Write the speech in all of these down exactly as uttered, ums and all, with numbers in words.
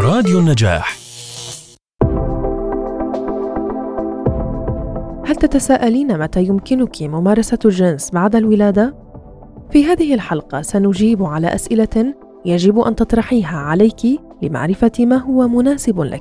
راديو النجاح. هل تتساءلين متى يمكنك ممارسة الجنس بعد الولادة؟ في هذه الحلقة سنجيب على أسئلة يجب أن تطرحيها عليك لمعرفة ما هو مناسب لك.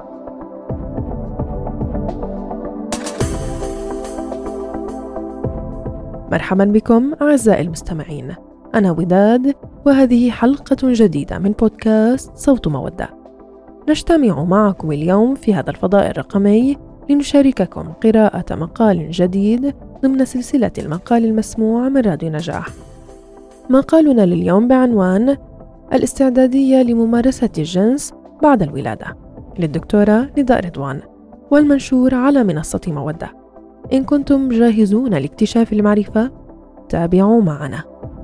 مرحبا بكم أعزائي المستمعين، أنا وداد وهذه حلقة جديدة من بودكاست صوت مودة. نجتمع معكم اليوم في هذا الفضاء الرقمي لنشارككم قراءة مقال جديد ضمن سلسلة المقال المسموع من راديو نجاح. مقالنا لليوم بعنوان الاستعدادية لممارسة الجنس بعد الولادة للدكتورة نداء رضوان، والمنشور على منصة مودة. إن كنتم جاهزون لاكتشاف المعرفة تابعوا معنا.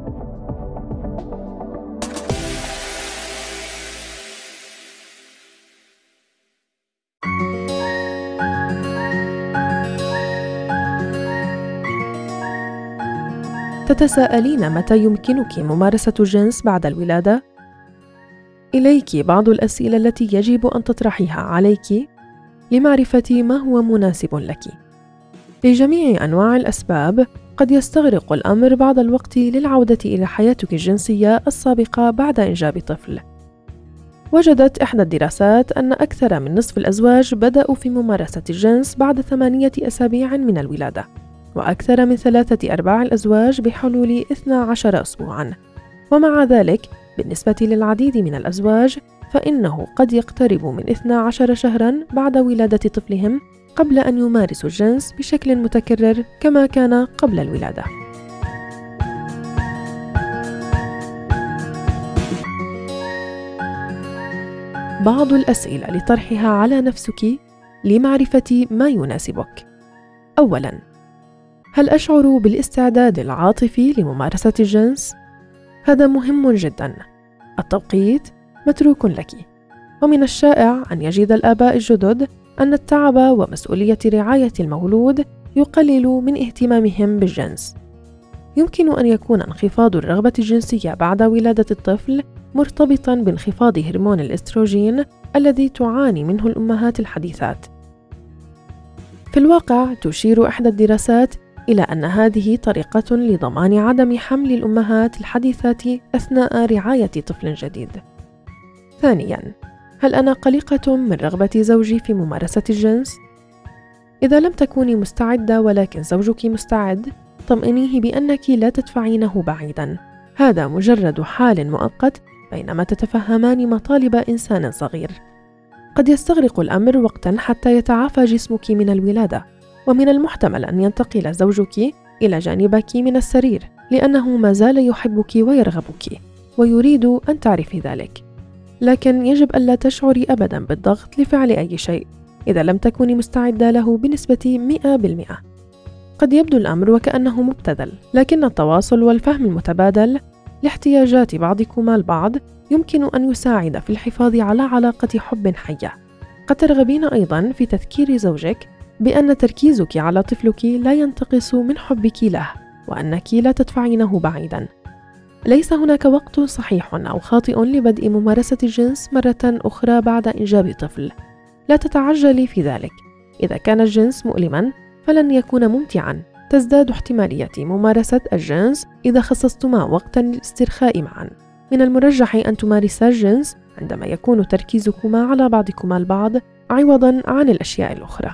تتساءلين متى يمكنك ممارسة الجنس بعد الولادة؟ إليك بعض الأسئلة التي يجب أن تطرحيها عليك لمعرفة ما هو مناسب لك. لجميع أنواع الأسباب قد يستغرق الأمر بعض الوقت للعودة إلى حياتك الجنسية السابقة بعد إنجاب طفل. وجدت إحدى الدراسات أن أكثر من نصف الأزواج بدأوا في ممارسة الجنس بعد ثمانية أسابيع من الولادة، وأكثر من ثلاثة أرباع الأزواج بحلول اثنا عشر أسبوعاً. ومع ذلك بالنسبة للعديد من الأزواج فإنه قد يقترب من اثنا عشر شهراً بعد ولادة طفلهم قبل أن يمارسوا الجنس بشكل متكرر كما كان قبل الولادة. بعض الأسئلة لطرحها على نفسك لمعرفة ما يناسبك. أولاً، هل أشعر بالاستعداد العاطفي لممارسة الجنس؟ هذا مهم جداً. التوقيت متروك لك، ومن الشائع أن يجد الآباء الجدد أن التعب ومسؤولية رعاية المولود يقلل من اهتمامهم بالجنس. يمكن أن يكون انخفاض الرغبة الجنسية بعد ولادة الطفل مرتبطاً بانخفاض هرمون الإستروجين الذي تعاني منه الأمهات الحديثات. في الواقع تشير إحدى الدراسات إلى أن هذه طريقة لضمان عدم حمل الأمهات الحديثات أثناء رعاية طفل جديد. ثانياً، هل أنا قلقة من رغبة زوجي في ممارسة الجنس؟ إذا لم تكوني مستعدة ولكن زوجك مستعد، طمئنيه بأنك لا تدفعينه بعيداً. هذا مجرد حال مؤقت بينما تتفهمان مطالب إنسان صغير. قد يستغرق الأمر وقتاً حتى يتعافى جسمك من الولادة، ومن المحتمل أن ينتقل زوجك إلى جانبك من السرير لأنه ما زال يحبك ويرغبك ويريد أن تعرفي ذلك. لكن يجب ألا تشعري أبداً بالضغط لفعل أي شيء إذا لم تكوني مستعدة له بنسبة مئة بالمئة. قد يبدو الأمر وكأنه مبتذل، لكن التواصل والفهم المتبادل لاحتياجات بعضكما البعض يمكن أن يساعد في الحفاظ على علاقة حب حية. قد ترغبين أيضاً في تذكير زوجك بأن تركيزك على طفلك لا ينتقص من حبك له، وأنك لا تدفعينه بعيداً. ليس هناك وقت صحيح أو خاطئ لبدء ممارسة الجنس مرة أخرى بعد إنجاب طفل. لا تتعجلي في ذلك. إذا كان الجنس مؤلماً فلن يكون ممتعاً. تزداد احتمالية ممارسة الجنس إذا خصصتما وقتاً للاسترخاء معاً. من المرجح أن تمارسا الجنس عندما يكون تركيزكما على بعضكما البعض عوضاً عن الأشياء الأخرى.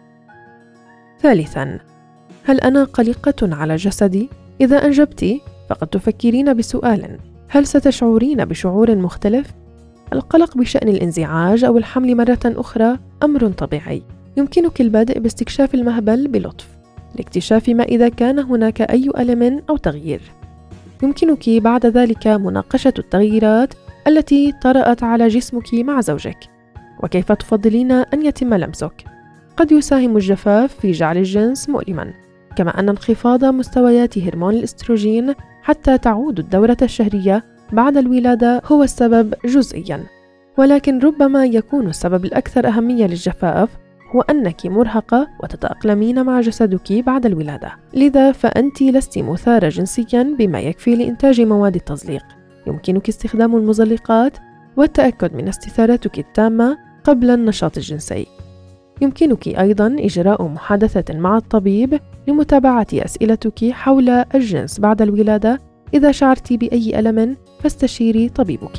ثالثاً، هل أنا قلقة على جسدي؟ إذا أنجبت فقد تفكرين بسؤال: هل ستشعرين بشعور مختلف؟ القلق بشأن الانزعاج أو الحمل مرة أخرى أمر طبيعي. يمكنك البدء باستكشاف المهبل بلطف لاكتشاف ما إذا كان هناك أي ألم أو تغيير. يمكنك بعد ذلك مناقشة التغييرات التي طرأت على جسمك مع زوجك، وكيف تفضلين أن يتم لمسك. قد يساهم الجفاف في جعل الجنس مؤلماً، كما أن انخفاض مستويات هرمون الإستروجين حتى تعود الدورة الشهرية بعد الولادة هو السبب جزئياً. ولكن ربما يكون السبب الأكثر أهمية للجفاف هو أنك مرهقة وتتأقلمين مع جسدك بعد الولادة، لذا فأنت لست مثارة جنسياً بما يكفي لإنتاج مواد التزليق. يمكنك استخدام المزلقات والتأكد من استثارتك التامة قبل النشاط الجنسي. يمكنك أيضاً إجراء محادثة مع الطبيب لمتابعة أسئلتك حول الجنس بعد الولادة. إذا شعرت بأي ألم فاستشيري طبيبك.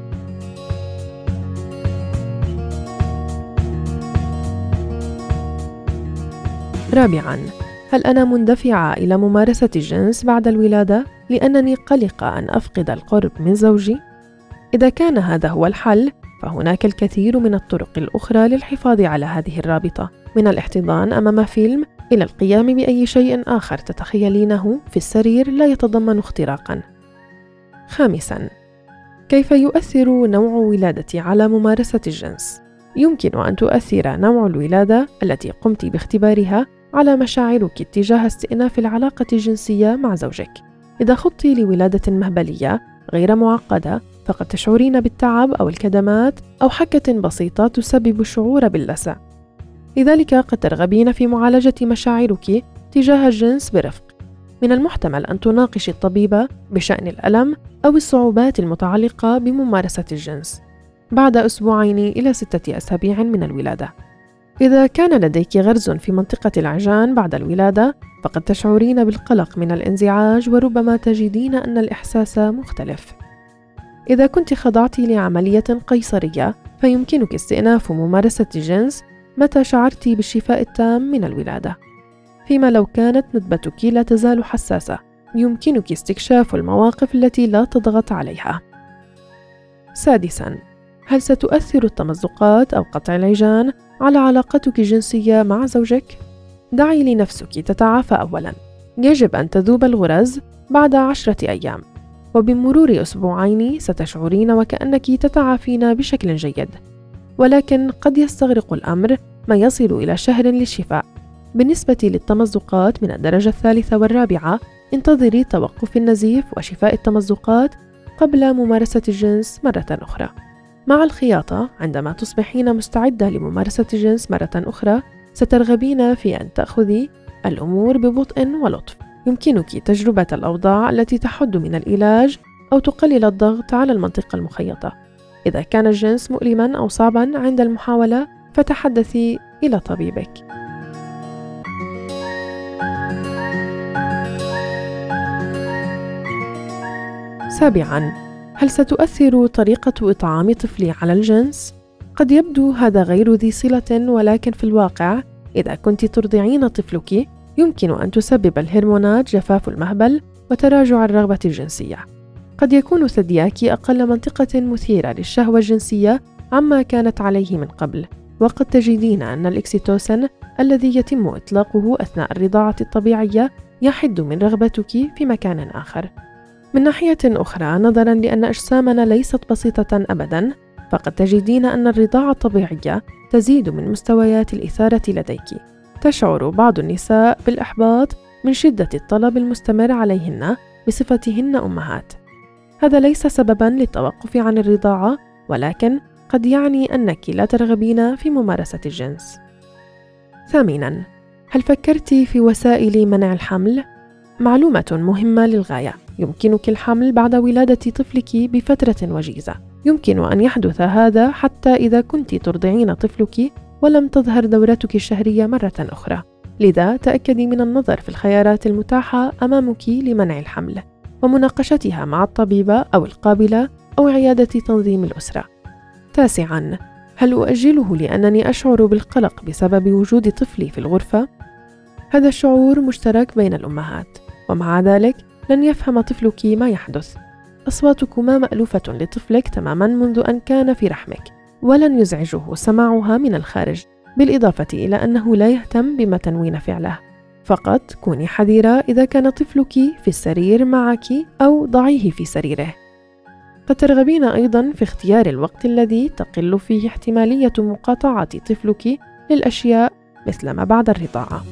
رابعاً، هل أنا مندفعة إلى ممارسة الجنس بعد الولادة لأنني قلقة أن أفقد القرب من زوجي؟ إذا كان هذا هو الحل، فهناك الكثير من الطرق الأخرى للحفاظ على هذه الرابطة، من الاحتضان أمام فيلم إلى القيام بأي شيء آخر تتخيلينه في السرير لا يتضمن اختراقاً. خامساً، كيف يؤثر نوع ولادتي على ممارسة الجنس؟ يمكن أن تؤثر نوع الولادة التي قمت باختبارها على مشاعرك اتجاه استئناف العلاقة الجنسية مع زوجك. إذا خضت لولادة مهبلية غير معقدة، فقد تشعرين بالتعب أو الكدمات أو حكة بسيطة تسبب الشعور باللسع. لذلك قد ترغبين في معالجة مشاعرك تجاه الجنس برفق. من المحتمل أن تناقش الطبيب بشأن الألم أو الصعوبات المتعلقة بممارسة الجنس بعد أسبوعين إلى ستة أسابيع من الولادة. إذا كان لديك غرز في منطقة العجان بعد الولادة، فقد تشعرين بالقلق من الانزعاج وربما تجدين أن الإحساس مختلف. إذا كنت خضعت لعملية قيصرية، فيمكنك استئناف ممارسة الجنس متى شعرت بالشفاء التام من الولادة. فيما لو كانت ندبتك لا تزال حساسة، يمكنك استكشاف المواقف التي لا تضغط عليها. سادساً، هل ستؤثر التمزقات أو قطع العجان على علاقتك الجنسية مع زوجك؟ دعي لنفسك تتعافى أولاً. يجب أن تذوب الغرز بعد عشرة أيام، وبمرور أسبوعين ستشعرين وكأنك تتعافين بشكل جيد، ولكن قد يستغرق الأمر ما يصل إلى شهر للشفاء. بالنسبة للتمزقات من الدرجة الثالثة والرابعة، انتظري توقف النزيف وشفاء التمزقات قبل ممارسة الجنس مرة أخرى. مع الخياطة، عندما تصبحين مستعدة لممارسة الجنس مرة أخرى، سترغبين في أن تأخذي الأمور ببطء ولطف. يمكنك تجربة الأوضاع التي تحد من العلاج أو تقلل الضغط على المنطقة المخيطة. إذا كان الجنس مؤلماً أو صعباً عند المحاولة، فتحدثي إلى طبيبك. سابعاً، هل ستؤثر طريقة إطعام طفلي على الجنس؟ قد يبدو هذا غير ذي صلة، ولكن في الواقع إذا كنت ترضعين طفلك، يمكن أن تسبب الهرمونات جفاف المهبل وتراجع الرغبة الجنسية. قد يكون ثدياك أقل منطقة مثيرة للشهوة الجنسية عما كانت عليه من قبل، وقد تجدين أن الإكسيتوسين الذي يتم إطلاقه أثناء الرضاعة الطبيعية يحد من رغبتك في مكان آخر. من ناحية أخرى، نظراً لأن أجسامنا ليست بسيطة أبداً، فقد تجدين أن الرضاعة الطبيعية تزيد من مستويات الإثارة لديك. تشعر بعض النساء بالإحباط من شدة الطلب المستمر عليهن بصفتهن أمهات. هذا ليس سبباً للتوقف عن الرضاعة، ولكن قد يعني أنك لا ترغبين في ممارسة الجنس. ثامناً، هل فكرت في وسائل منع الحمل؟ معلومة مهمة للغاية: يمكنك الحمل بعد ولادة طفلك بفترة وجيزة. يمكن أن يحدث هذا حتى إذا كنت ترضعين طفلك ولم تظهر دورتك الشهرية مرة أخرى. لذا تأكدي من النظر في الخيارات المتاحة أمامك لمنع الحمل ومناقشتها مع الطبيبة أو القابلة أو عيادة تنظيم الأسرة. تاسعاً، هل أؤجله لأنني أشعر بالقلق بسبب وجود طفلي في الغرفة؟ هذا الشعور مشترك بين الأمهات، ومع ذلك لن يفهم طفلك ما يحدث. أصواتكما مألوفة لطفلك تماماً منذ أن كان في رحمك، ولن يزعجه سماعها من الخارج، بالإضافة إلى أنه لا يهتم بما تنوين فعله. فقط كوني حذرة إذا كان طفلك في السرير معك أو ضعيه في سريره. قد ترغبين أيضاً في اختيار الوقت الذي تقل فيه احتمالية مقاطعة طفلك للأشياء مثل ما بعد الرضاعة.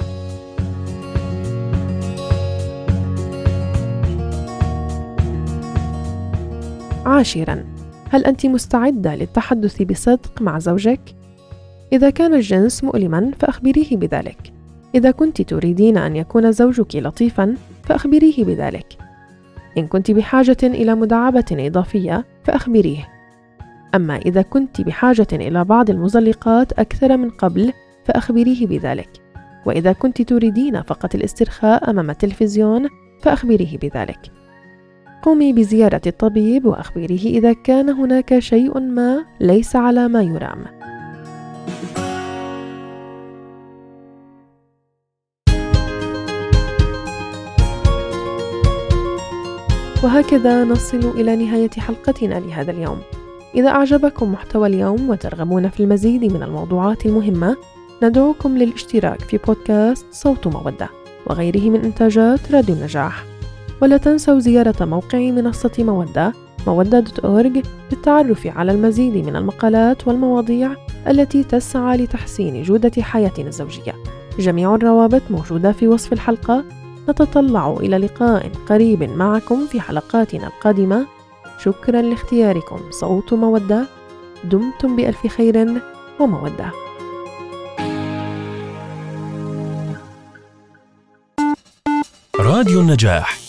عاشراً، هل أنت مستعدة للتحدث بصدق مع زوجك؟ إذا كان الجنس مؤلماً فأخبريه بذلك. إذا كنت تريدين أن يكون زوجك لطيفاً فأخبريه بذلك. إن كنت بحاجة إلى مداعبة إضافية فأخبريه. أما إذا كنت بحاجة إلى بعض المزلقات أكثر من قبل فأخبريه بذلك، وإذا كنت تريدين فقط الاسترخاء أمام التلفزيون فأخبريه بذلك. قومي بزيارة الطبيب وأخبريه إذا كان هناك شيء ما ليس على ما يرام. وهكذا نصل إلى نهاية حلقتنا لهذا اليوم. إذا أعجبكم محتوى اليوم وترغبون في المزيد من الموضوعات المهمة، ندعوكم للاشتراك في بودكاست صوت مودة وغيره من إنتاجات راديو النجاح. ولا تنسوا زيارة موقع منصة مودة مودة دوت أورج للتعرف على المزيد من المقالات والمواضيع التي تسعى لتحسين جودة حياتنا الزوجية. جميع الروابط موجودة في وصف الحلقة. نتطلع إلى لقاء قريب معكم في حلقاتنا القادمة. شكرا لاختياركم صوت مودة. دمتم بألف خير ومودة. راديو النجاح